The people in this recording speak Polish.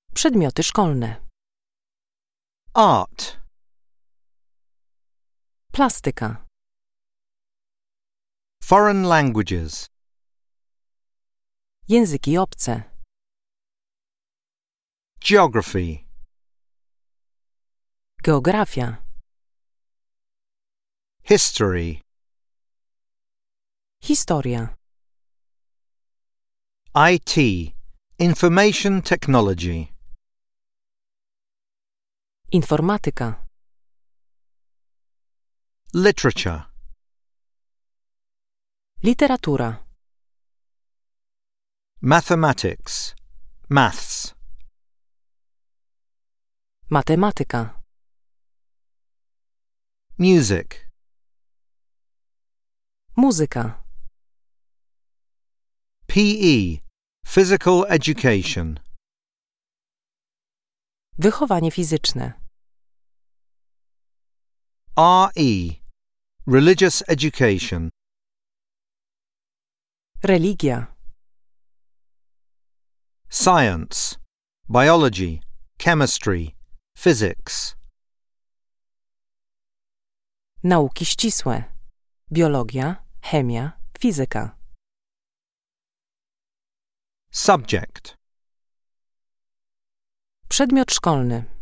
Przedmioty szkolne. Art. Plastyka. Foreign languages. Języki obce. Geography. Geografia. History. Historia. IT. Information technology. Informatyka. Literature. Literatura. Mathematics. Maths. Matematyka. Music. Muzyka. PE. Physical education. Wychowanie fizyczne. RE. Religious education. Religia. Science. Biology. Chemistry. Physics. Nauki ścisłe. Biologia, chemia, fizyka. Subject. Przedmiot szkolny.